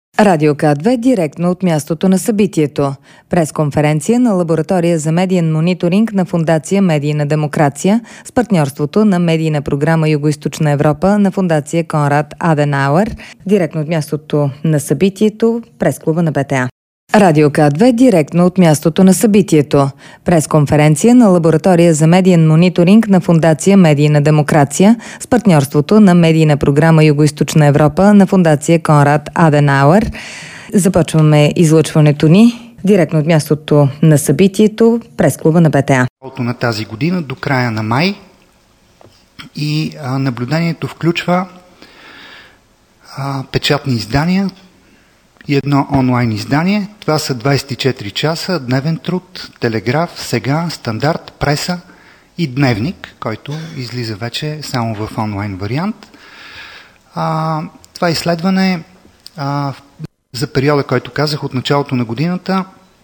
Радио К2 директно от мястото на събитието. Пресконференция на лаборатория за медиен мониторинг на Фондация Медийна демокрация с партньорството на медийна програма Югоизточна Европа на Фондация Конрад Аденауер. Директно от мястото на събитието, прес-клуба на БТА. Радио К2 директно от мястото на събитието. Пресконференция на лаборатория за медиен мониторинг на Фондация Медийна демокрация с партньорството на медийна програма Югоизточна Европа на Фондация Конрад Аденауер. Започваме излъчването ни директно от мястото на събитието, прес-клуба на БТА. На тази година до края на май и наблюдението включва печатни издания и едно онлайн издание. Това са 24 часа, Дневен труд, Телеграф, Сега, Стандарт, Преса и Дневник, който излиза вече само в онлайн вариант. Това изследване за периода, който казах, от началото на годината,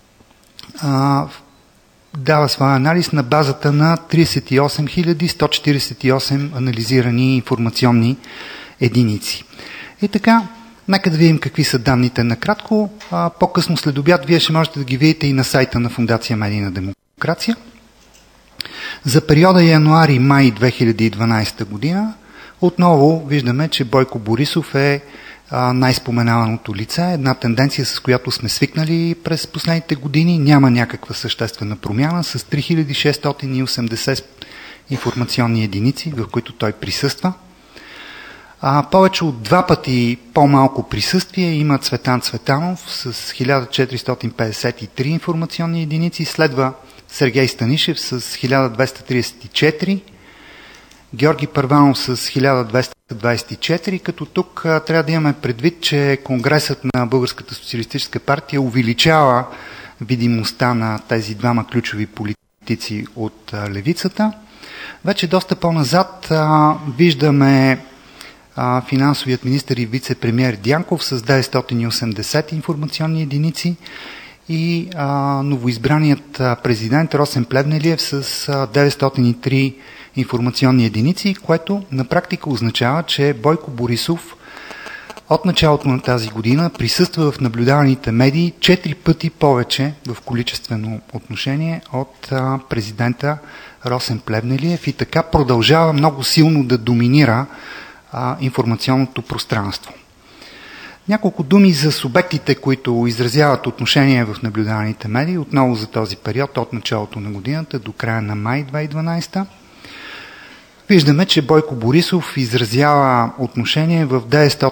дава своя анализ на базата на 38 148 анализирани информационни единици. И така, нека да видим какви са данните накратко. По-късно след обяд вие ще можете да ги видите и на сайта на Фондация Медийна демокрация. За периода януари-май 2012 година отново виждаме, че Бойко Борисов е най-споменаваното лице. Една тенденция, с която сме свикнали през последните години. Няма някаква съществена промяна с 3680 информационни единици, в които той присъства. Повече от два пъти по-малко присъствие има Цветан Цветанов с 1453 информационни единици, следва Сергей Станишев с 1234, Георги Първанов с 1224, като тук трябва да имаме предвид, че Конгресът на Българската социалистическа партия увеличава видимостта на тези двама ключови политици от левицата. Вече доста по-назад виждаме финансовият министър и вице-премиер Дянков с 980 информационни единици и новоизбраният президент Росен Плевнелиев с 903 информационни единици, което на практика означава, че Бойко Борисов от началото на тази година присъства в наблюдаваните медии 4 пъти повече в количествено отношение от президента Росен Плевнелиев и така продължава много силно да доминира информационното пространство. Няколко думи за субектите, които изразяват отношение в наблюдаваните медии, отново за този период от началото на годината до края на май 2012. Виждаме, че Бойко Борисов изразява отношение в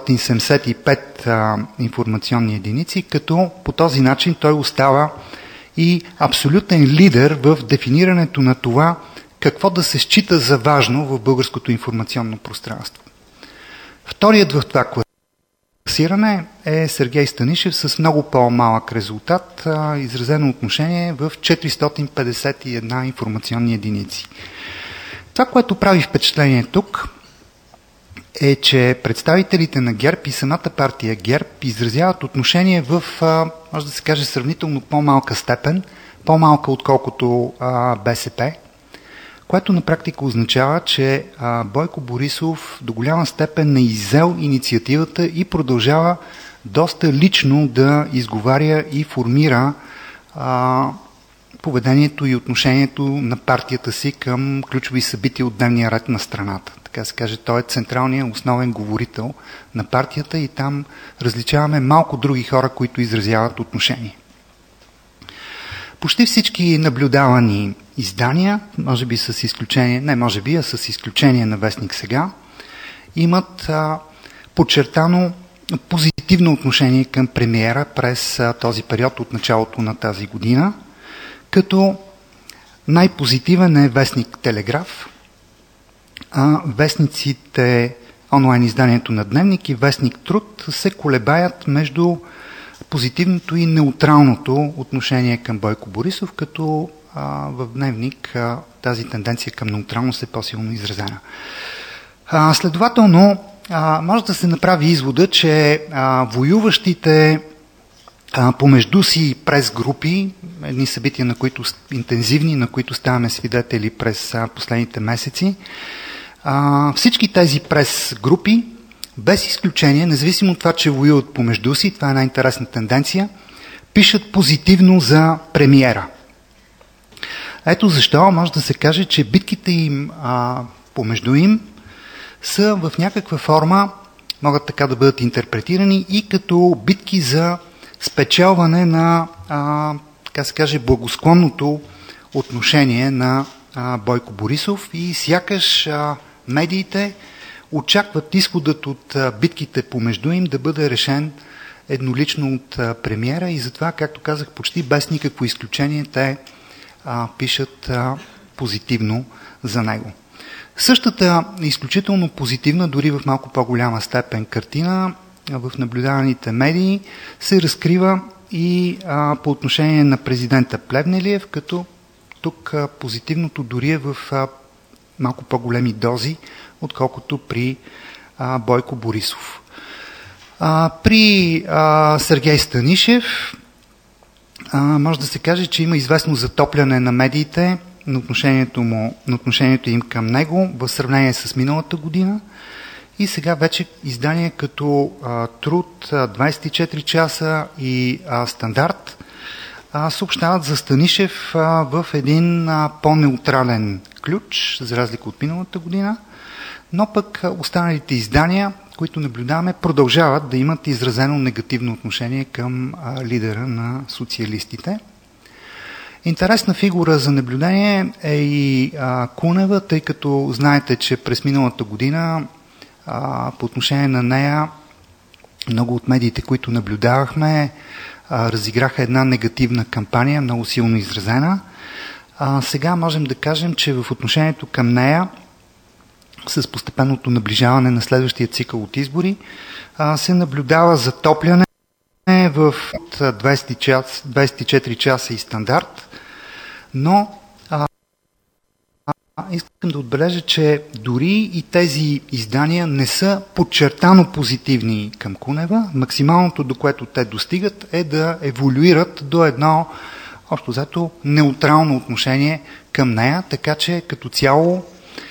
975 информационни единици, като по този начин той остава и абсолютен лидер в дефинирането на това какво да се счита за важно в българското информационно пространство. Вторият в това класиране е Сергей Станишев с много по-малък резултат, изразено отношение в 451 информационни единици. Това, което прави впечатление тук, е, че представителите на ГЕРБ и самата партия ГЕРБ изразяват отношение в, може да се каже, сравнително по-малка степен, по-малка отколкото БСП, което на практика означава, че Бойко Борисов до голяма степен е иззел инициативата и продължава доста лично да изговаря и формира поведението и отношението на партията си към ключови събития от дневния ред на страната. Така се каже, той е централният основен говорител на партията и там различаваме малко други хора, които изразяват отношение. Почти всички наблюдавани издания, може би с изключение, не може би, а с изключение на Вестник Сега, имат подчертано позитивно отношение към премиера през този период от началото на тази година, като най-позитивен е Вестник Телеграф, а вестниците, онлайн изданието на Дневник и Вестник Труд се колебаят между позитивното и неутралното отношение към Бойко Борисов, като в Дневник тази тенденция към неутралност е по-силно изразена. Следователно, може да се направи извода, че воюващите помежду си през групи, едни събития, на които интензивни, на които ставаме свидетели през последните месеци, всички тези прес групи без изключение, независимо от това, че воюват помежду си, това е една интересна тенденция, пишат позитивно за премиера. Ето защо може да се каже, че битките им помежду им са в някаква форма, могат така да бъдат интерпретирани и като битки за спечелване на, така се каже, благосклонното отношение на Бойко Борисов и сякаш медиите очакват изходът от битките помежду им да бъде решен еднолично от премиера и затова, както казах, почти без никакво изключение те пишат позитивно за него. Същата изключително позитивна, дори в малко по-голяма степен картина в наблюдаваните медии се разкрива и по отношение на президента Плевнелиев, като тук позитивното дори е в малко по-големи дози, отколкото при Бойко Борисов. При Сергей Станишев може да се каже, че има известно затопляне на медиите на отношението им към него в сравнение с миналата година и сега вече издания като Труд, 24 часа и Стандарт съобщават за Станишев в един по-неутрален ключ, за разлика от миналата година, но пък останалите издания, които наблюдаваме, продължават да имат изразено негативно отношение към лидера на социалистите. Интересна фигура за наблюдение е и Кунева, тъй като знаете, че през миналата година по отношение на нея много от медиите, които наблюдавахме, разиграха една негативна кампания, много силно изразена. Сега можем да кажем, че в отношението към нея, с постепенното наближаване на следващия цикъл от избори, се наблюдава затопляне в 24 часа и Стандарт, но искам да отбележа, че дори и тези издания не са подчертано позитивни към Кунева. Максималното, до което те достигат, е да еволюират до едно общо взето неутрално отношение към нея, така че като цяло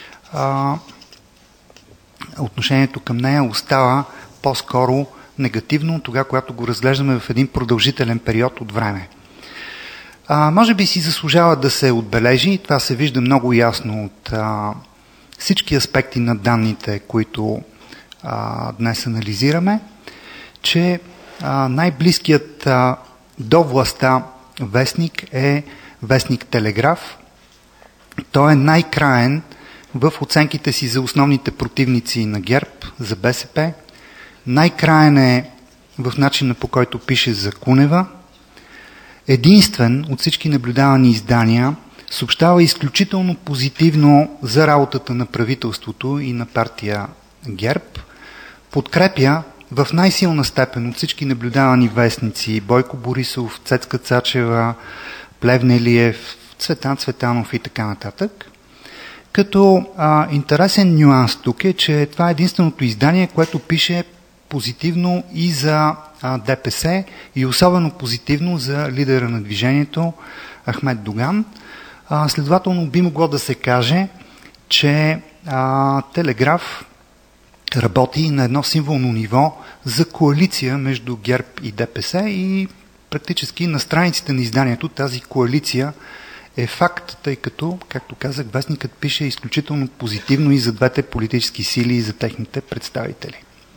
отношението към нея остава по-скоро негативно, тогава, когато го разглеждаме в един продължителен период от време. Може би си заслужава да се отбележи, и това се вижда много ясно от всички аспекти на данните, които днес анализираме, че най-близкият до властта вестник е вестник Телеграф. Той е най-краен в оценките си за основните противници на ГЕРБ, за БСП. Най-краен е в начина, по който пише за Кунева. Единствен от всички наблюдавани издания съобщава изключително позитивно за работата на правителството и на партия ГЕРБ. Подкрепя в най-силна степен от всички наблюдавани вестници Бойко Борисов, Цецка Цачева, Плевнелиев, Цветан Цветанов и така нататък. Като интересен нюанс тук е, че това е единственото издание, което пише позитивно и за ДПС и особено позитивно за лидера на движението Ахмед Доган. Следователно би могло да се каже, че Телеграф работи на едно символно ниво за коалиция между ГЕРБ и ДПС и практически на страниците на изданието тази коалиция е факт, тъй като, както казах, вестникът пише изключително позитивно и за двете политически сили и за техните представители.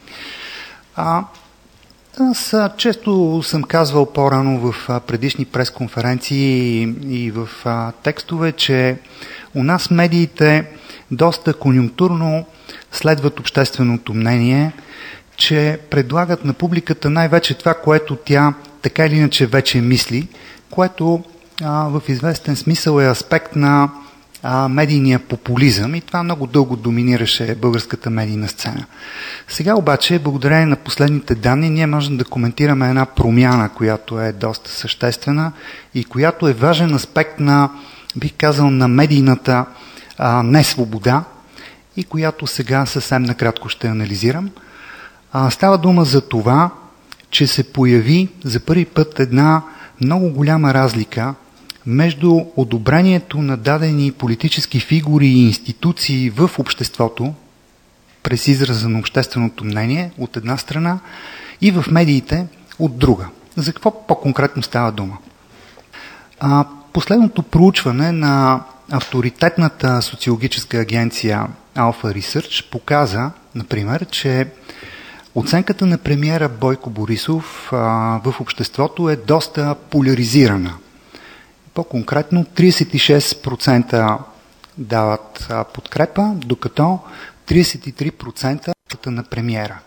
Аз често съм казвал по-рано в предишни пресконференции и в текстове, че у нас медиите доста конюнктурно следват общественото мнение, че предлагат на публиката най-вече това, което тя така или иначе вече мисли, което в известен смисъл е аспект на медийния популизъм и това много дълго доминираше българската медийна сцена. Сега обаче, благодарение на последните данни, ние можем да коментираме една промяна, която е доста съществена и която е важен аспект на, бих казал, на медийната несвобода и която сега съвсем накратко ще анализирам. Става дума за това, че се появи за първи път една много голяма разлика между одобрението на дадени политически фигури и институции в обществото през израза на общественото мнение от една страна и в медиите от друга. За какво по-конкретно става дума? Последното проучване на авторитетната социологическа агенция Alpha Research показа, например, че оценката на премиера Бойко Борисов в обществото е доста поляризирана. По-конкретно 36% дават подкрепа, докато 33% на премиера.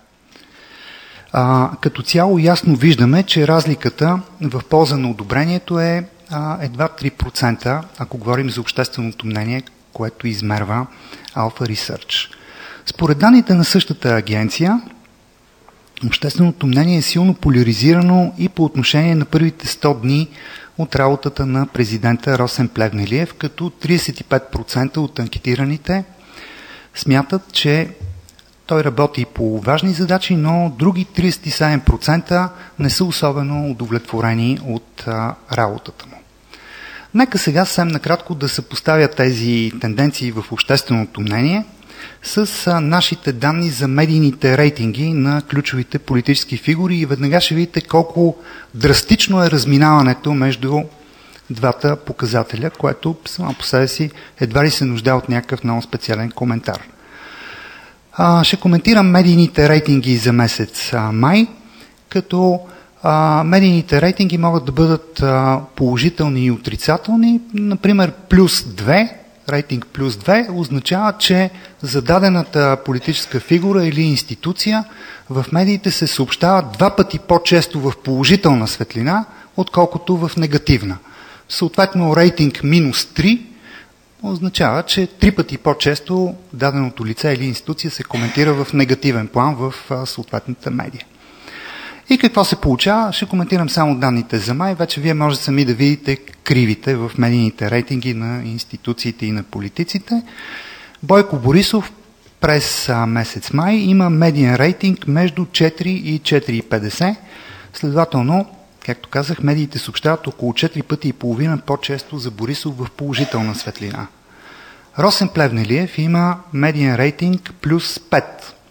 Като цяло ясно виждаме, че разликата в полза на одобрението е едва 3%, ако говорим за общественото мнение, което измерва Alpha Research. Според данните на същата агенция, общественото мнение е силно поляризирано и по отношение на първите 100 дни от работата на президента Росен Плевнелиев, като 35% от анкетираните смятат, че той работи по важни задачи, но други 37% не са особено удовлетворени от работата му. Нека сега съвсем накратко да съпоставя тези тенденции в общественото мнение с нашите данни за медийните рейтинги на ключовите политически фигури и веднага ще видите колко драстично е разминаването между двата показателя, което само по себе си едва ли се нуждае от някакъв много специален коментар. Ще коментирам медийните рейтинги за месец май, като медийните рейтинги могат да бъдат положителни и отрицателни. Например, плюс 2, рейтинг плюс 2 означава, че за дадената политическа фигура или институция в медиите се съобщава 2 пъти по-често в положителна светлина, отколкото в негативна. Съответно, рейтинг минус 3 означава, че 3 пъти по-често даденото лице или институция се коментира в негативен план в съответната медия. И какво се получава? Ще коментирам само данните за май. Вече вие може сами да видите кривите в медийните рейтинги на институциите и на политиците. Бойко Борисов през месец май има медиен рейтинг между 4 и 4,50. Следователно, както казах, медиите съобщават около 4 пъти и половина по-често за Борисов в положителна светлина. Росен Плевнелиев има медиен рейтинг плюс 5.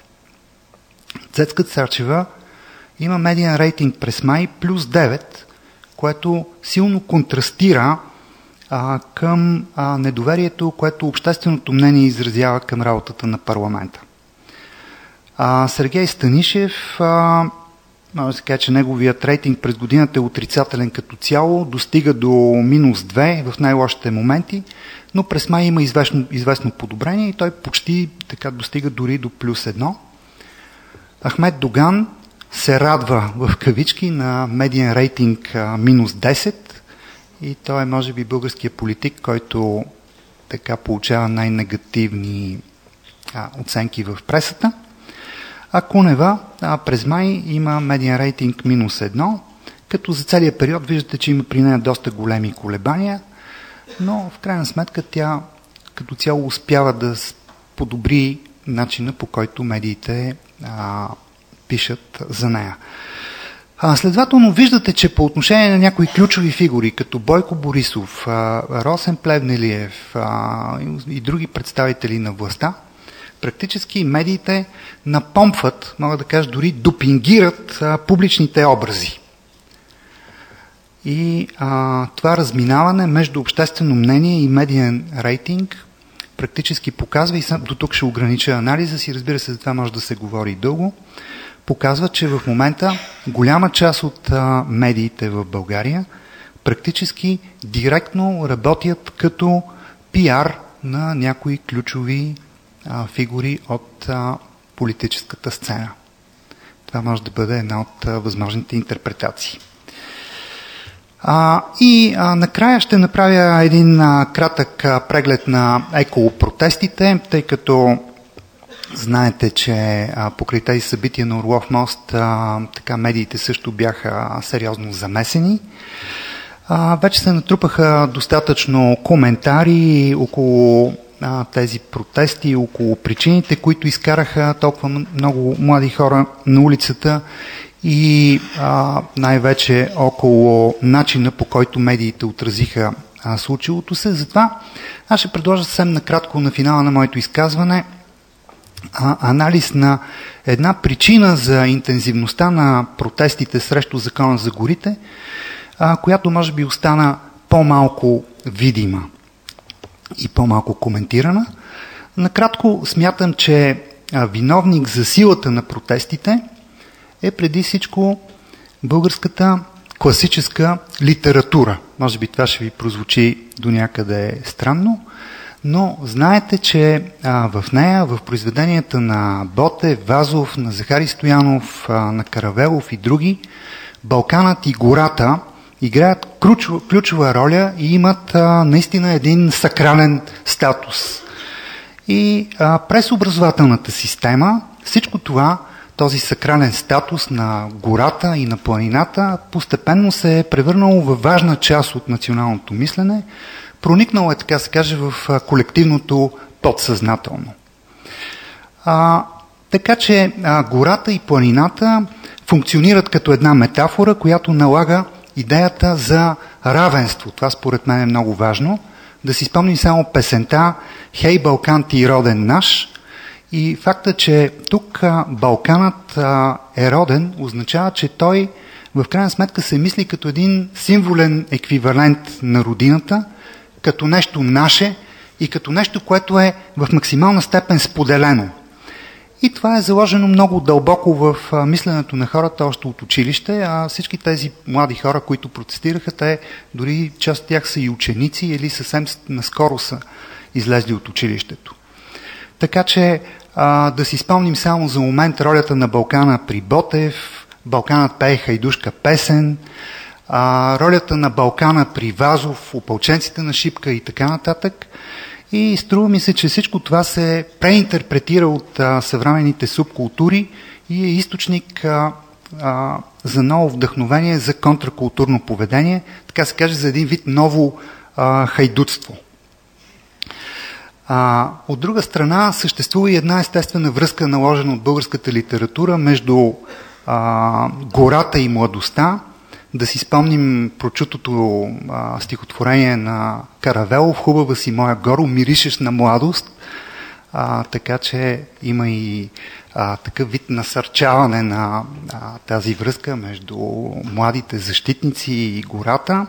Цецка Цачева има медиен рейтинг през май плюс 9, което силно контрастира към недоверието, което общественото мнение изразява към работата на парламента. Сергей Станишев, може да се каже, че неговият рейтинг през годината е отрицателен като цяло, достига до минус 2 в най-лошите моменти, но през май има известно подобрение и той почти така достига дори до плюс 1. Ахмед Доган се радва в кавички на медиен рейтинг минус 10 и той е може би българският политик, който така получава най-негативни оценки в пресата. А Кунева през май има медиен рейтинг минус 1, като за целия период виждате, че има при нея доста големи колебания, но в крайна сметка тя като цяло успява да подобри начина, по който медиите пишат за нея. Следователно виждате, че по отношение на някои ключови фигури, като Бойко Борисов, Росен Плевнелиев и други представители на властта, практически медиите напомпват, мога да кажа дори допингират публичните образи. И това разминаване между обществено мнение и медиен рейтинг практически показва, и до тук ще огранича анализа си, разбира се, за това може да се говори дълго, показва, че в момента голяма част от медиите в България практически директно работят като пиар на някои ключови фигури от политическата сцена. Това може да бъде една от възможните интерпретации. Накрая ще направя един кратък преглед на екопротестите, тъй като знаете, че покрай тези събития на Орлов мост така медиите също бяха сериозно замесени. Вече се натрупаха достатъчно коментари около тези протести, около причините, които изкараха толкова много млади хора на улицата и най-вече около начина, по който медиите отразиха случилото се. Затова аз ще предложа съвсем накратко на финала на моето изказване анализ на една причина за интензивността на протестите срещу закона за горите, която може би остана по-малко видима и по-малко коментирана. Накратко смятам, че виновник за силата на протестите е преди всичко българската класическа литература. Може би това ще ви прозвучи до някъде странно, но знаете, че в нея, в произведенията на Ботев, Вазов, на Захари Стоянов, на Каравелов и други, Балканът и гората играят ключова роля и имат наистина един сакрален статус. И през образователната система всичко това, този сакрален статус на гората и на планината, постепенно се е превърнало във важна част от националното мислене, проникнало е, така се каже, в колективното подсъзнателно. Така че гората и планината функционират като една метафора, която налага идеята за равенство. Това според мен е много важно. Да си спомним само песента «Хей, Балкан, ти роден наш». И факта, че тук Балканът е роден, означава, че той в крайна сметка се мисли като един символен еквивалент на родината, като нещо наше и като нещо, което е в максимална степен споделено. И това е заложено много дълбоко в мисленето на хората още от училище, а всички тези млади хора, които протестираха, те дори част от тях са и ученици или съвсем наскоро са излезли от училището. Така че да си спомним само за момент ролята на Балкана при Ботев, Балканът пее хайдушка песен, ролята на Балкана при Вазов, опълченците на Шипка и така нататък. И струва ми се, че всичко това се преинтерпретира от съвременните субкултури и е източник за ново вдъхновение за контракултурно поведение, така се каже, за един вид ново хайдутство. От друга страна, съществува и една естествена връзка, наложена от българската литература между гората и младостта. Да си спомним прочутото стихотворение на Каравелов «Хубава си моя горо, миришеш на младост». Така че има и такъв вид насърчаване на тази връзка между младите защитници и гората.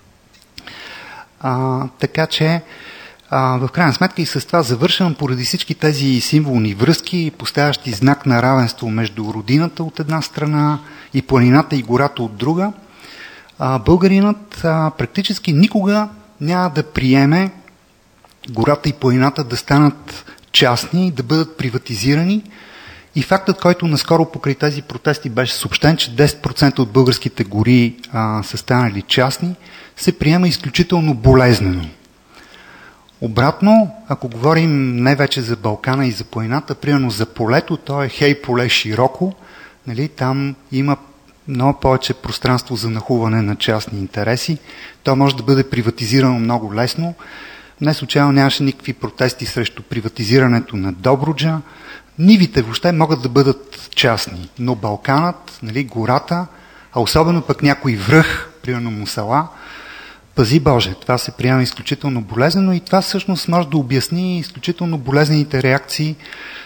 Така че в крайна сметка и с това завършвам, поради всички тези символни връзки, поставящи знак на равенство между родината от една страна и планината и гората от друга. Българинът практически никога няма да приеме гората и планината да станат частни, да бъдат приватизирани. И фактът, който наскоро покрай тези протести беше съобщен, че 10% от българските гори са станали частни, се приема изключително болезнено. Обратно, ако говорим не вече за Балкана и за планината, примерно за полето, то е хей поле широко, нали, там има много повече пространство за нахуване на частни интереси. То може да бъде приватизирано много лесно. Не случайно нямаше никакви протести срещу приватизирането на Добруджа. Нивите въобще могат да бъдат частни, но Балканът, нали, гората, а особено пък някой връх, примерно Мусала, пази Боже, това се приема изключително болезнено и това всъщност може да обясни изключително болезнените реакции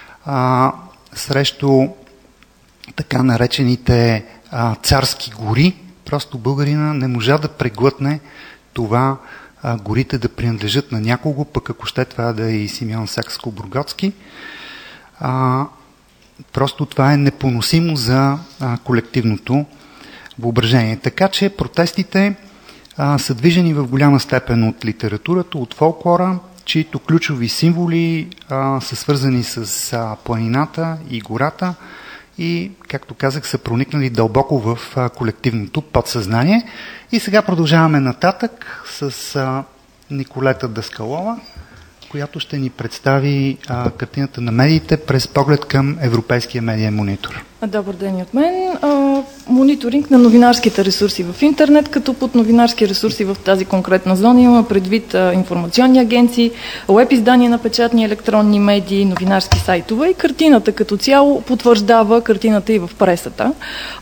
срещу така наречените царски гори. Просто българина не можа да преглътне това горите да принадлежат на някого, пък ако ще това да е и Симеон Сакскобургготски. Просто това е непоносимо за колективното въображение. Така че протестите са движени в голяма степен от литературата, от фолклора, чието ключови символи са свързани с планината и гората и, както казах, са проникнали дълбоко в колективното подсъзнание. И сега продължаваме нататък с Николета Даскалова, която ще ни представи картината на медиите през поглед към Европейския медиен монитор. Добър ден от мен. Мониторинг на новинарските ресурси в интернет, като под новинарски ресурси в тази конкретна зона има предвид информационни агенции, уеб издания на печатни електронни медии, новинарски сайтове и картината като цяло потвърждава картината и в пресата.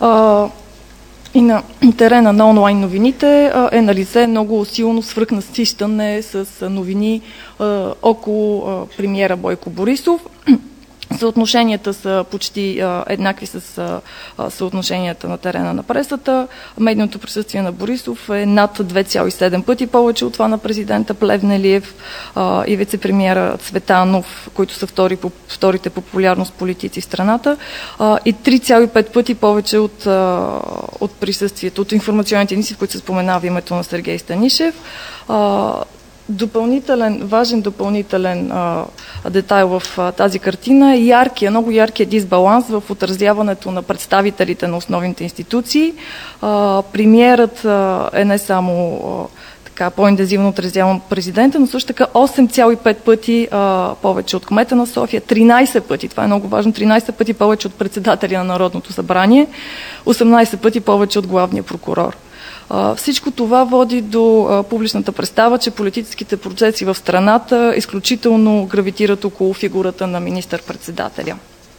И на терена на онлайн новините е налице много силно свръхнасищане с новини около премиера Бойко Борисов. Съотношенията са почти еднакви с съотношенията на терена на пресата. Медийното присъствие на Борисов е над 2,7 пъти повече от това на президента Плевнелиев и вице-премиера Цветанов, които са вторите популярност политици в страната, и 3,5 пъти повече от присъствието, от информационните единици, в които се споменава името на Сергей Станишев. Важен допълнителен детайл в тази картина е много яркия дисбаланс в отразяването на представителите на основните институции. Премиерът е не само по-интензивно отразяван президента, но също така 8,5 пъти повече от кмета на София, 13 пъти, това е много важно, 13 пъти повече от председателя на Народното събрание, 18 пъти повече от главния прокурор. Всичко това води до публичната представа, че политическите процеси в страната изключително гравитират около фигурата на министър-председателя.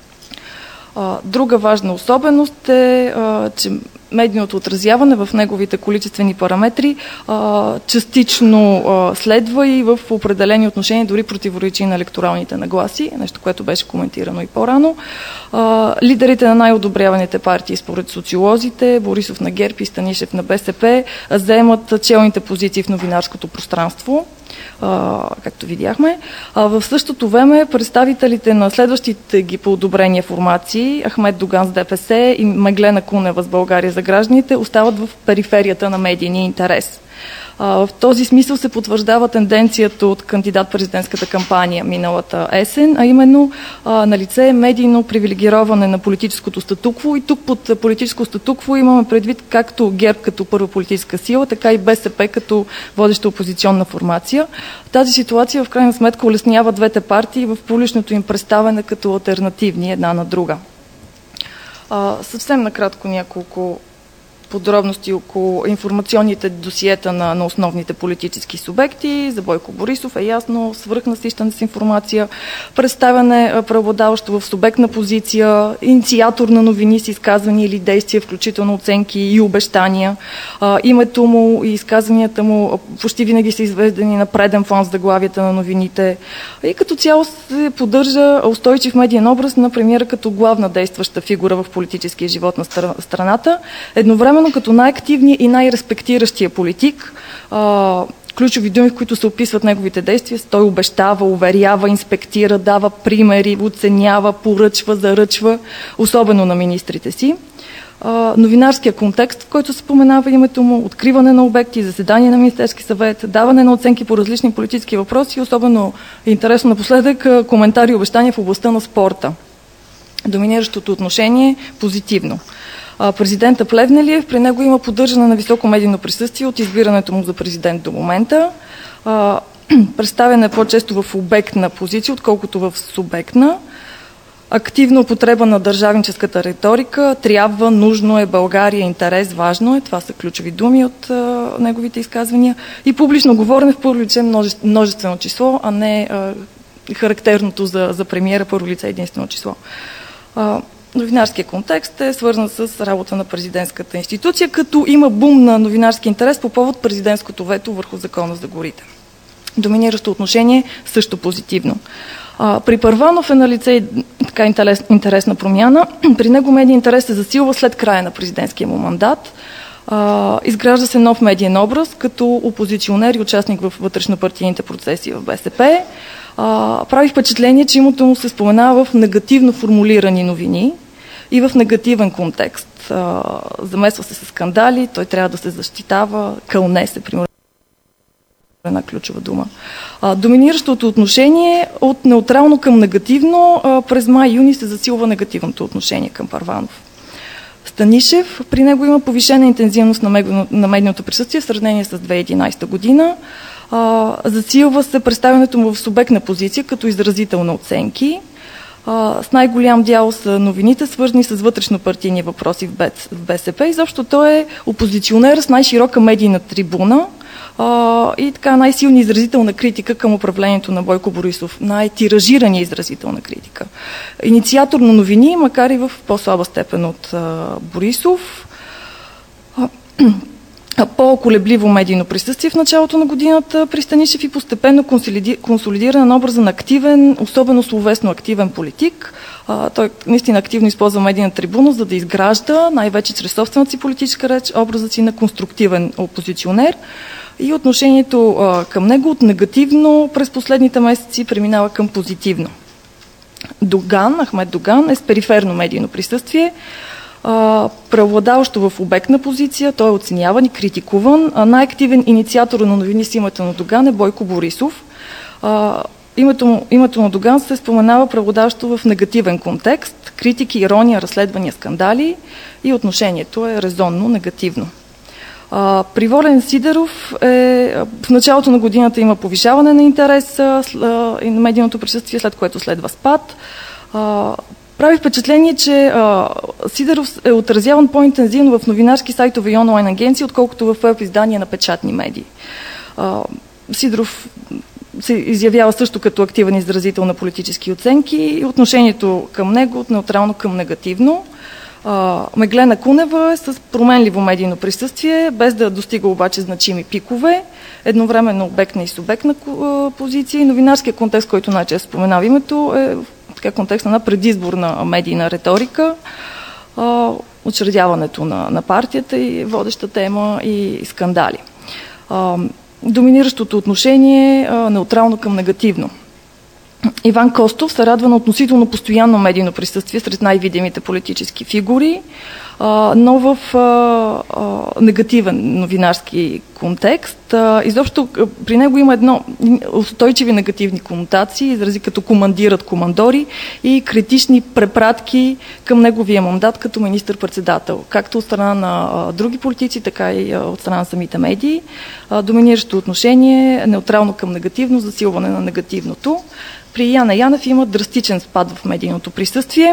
Друга важна особеност е, че медийното отразяване в неговите количествени параметри частично следва и в определени отношения, дори противоречи на електоралните нагласи, нещо, което беше коментирано и по-рано. Лидерите на най-одобряваните партии според социолозите, Борисов на ГЕРБ и Станишев на БСП, заемат челните позиции в новинарското пространство, както видяхме. В същото време представителите на следващите ги по одобрение формации, Ахмед Доган с ДПС и Меглена Кунева с България за гражданите, остават в периферията на медийния интерес. В този смисъл се потвърждава тенденцията от кандидат-президентската кампания миналата есен, а именно налице е медийно привилегироване на политическото статукво, и тук под политическо статукво имаме предвид както ГЕРБ като първа политическа сила, така и БСП като водеща опозиционна формация. Тази ситуация в крайна сметка улеснява двете партии в публичното им представяне като алтернативни една на друга. Съвсем накратко няколко подробности около информационните досиета на основните политически субекти. За Бойко Борисов е ясно, свръхнасищане с информация, представяне преобладаващо в субектна позиция, инициатор на новини с изказвания или действия, включително оценки и обещания. Името му и изказванията му почти винаги са изведени на преден план с заглавията на новините. И като цяло се поддържа устойчив медиен образ на премиера като главна действаща фигура в политическия живот на страната. Едновременно като най-активния и най-респектиращия политик. Ключови думи, в които се описват неговите действия, той обещава, уверява, инспектира, дава примери, оценява, поръчва, заръчва, особено на министрите си. Новинарския контекст, в който се споменава името му, откриване на обекти, заседание на Министерски съвет, даване на оценки по различни политически въпроси, особено интересно напоследък, коментари и обещания в областта на спорта. Доминиращото отношение – позитивно. Президента Плевнелиев, при него има поддържане на високо медийно присъствие от избирането му за президент до момента. Представяне по-често в обектна позиция, отколкото в субектна. Активна употреба на държавническата риторика. Трябва, нужно е, България, интерес, важно е. Това са ключови думи от неговите изказвания. И публично говорене в първо лице множествено число, а не характерното за премиера първо лице единствено число. Новинарския контекст е свързан с работа на президентската институция, като има бум на новинарски интерес по повод президентското вето върху закона за горите. Доминиращо отношение също позитивно. При Първанов е налице така интересна промяна. При него медиен интерес се засилва след края на президентския му мандат. Изгражда се нов медиен образ като опозиционер и участник в вътрешнопартийните процеси в БСП. Прави впечатление, че името му се споменава в негативно формулирани новини и в негативен контекст. Замесва се с скандали, той трябва да се защитава, кълне се, примерно, една ключова дума. Доминиращото отношение от неутрално към негативно през май-юни се засилва негативното отношение към Първанов. Станишев, при него има повишена интензивност на медийното присъствие в сравнение с 2011 година. Засилва се представянето му в субектна позиция като изразител на оценки. С най-голям дял са новините, свързани с вътрешнопартийни въпроси в БСП. Изобщо той е опозиционер с най-широка медийна трибуна и така най-силна изразителна критика към управлението на Бойко Борисов. Най-тиражирана изразителна критика. Инициатор на новини, макар и в по-слаба степен от Борисов. По-колебливо медийно присъствие в началото на годината при Станишев и постепенно консолидиране на образа на активен, особено словесно активен политик. Той наистина активно използва медийна трибуна, за да изгражда, най-вече чрез собствената си политическа реч, образът си на конструктивен опозиционер. И отношението към него от негативно през последните месеци преминава към позитивно. Ахмед Доган е с периферно медийно присъствие, преобладаващо в обектна позиция, той е оценяван и критикуван. Най-активен инициатор на новини с името на Доган е Бойко Борисов. Името на Доган се споменава преобладаващо в негативен контекст, критики, ирония, разследвания, скандали и отношението е резонно негативно. При Волен Сидеров в началото на годината има повишаване на интереса и на медийното присъствие, след което следва спад. Прави впечатление, че Сидеров е отразяван по-интензивно в новинарски сайтове и онлайн агенции, отколкото в веб издания на печатни медии. Сидеров се изявява също като активен изразител на политически оценки и отношението към него от неутрално към негативно. Меглена Кунева е с променливо медийно присъствие, без да достига обаче значими пикове, едновременно обектна и субектна позиция и новинарския контекст, който най-често споменава името, е в контекста на предизборна медийна риторика, учредяването на партията и водеща тема и скандали. Доминиращото отношение е неутрално към негативно. Иван Костов се радва на относително постоянно медийно присъствие сред най-видимите политически фигури, но в негативен новинарски контекст. Изобщо при него има устойчиви негативни конотации, изрази като командират командори и критични препратки към неговия мандат като министър-председател, както от страна на други политици, така и от страна на самите медии. Доминиращо отношение е неутрално към негативно, засилване на негативното. При Яна Янев има драстичен спад в медийното присъствие.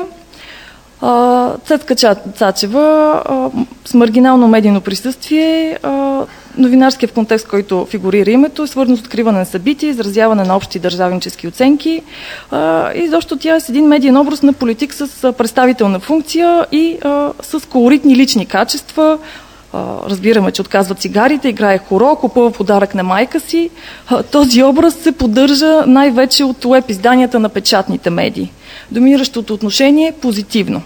Цецка Цачева с маргинално медийно присъствие, новинарския в контекст, който фигурира името, е свързан с откриване на събития, изразяване на общи държавнически оценки и защо тя е с един медиен образ на политик с представителна функция и с колоритни лични качества. Разбираме, че отказва цигарите, играе хоро, купува подарък на майка си. Този образ се поддържа най-вече от уеб изданията на печатните медии. Доминиращото отношение е позитивно.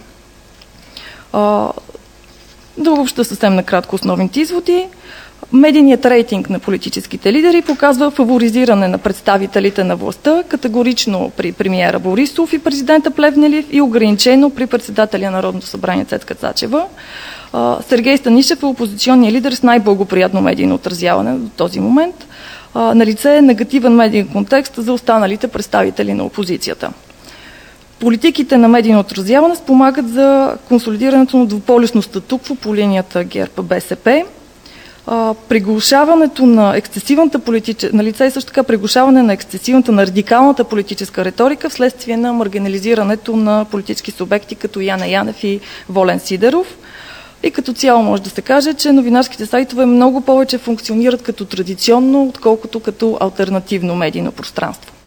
Да обобща съвсем накратко основните изводи. Медийният рейтинг на политическите лидери показва фаворизиране на представителите на властта, категорично при премиера Борисов и президента Плевнелиев и ограничено при председателя на Народното събрание Цецка Цачева. Сергей Станишев е опозиционният лидер с най-благоприятно медийно отразяване до този момент. Налице е негативен медиен контекст за останалите представители на опозицията. Политиките на медийно отразяване спомагат за консолидирането на двуполюсно статукво по линията ГЕРБ-БСП. Приглушаването на ексцесивната политическа, на лице и също така приглушаване на ексцесивната, на радикалната политическа риторика вследствие на маргинализирането на политически субекти като Яна Янев и Волен Сидеров. И като цяло може да се каже, че новинарските сайтове много повече функционират като традиционно, отколкото като алтернативно медийно пространство.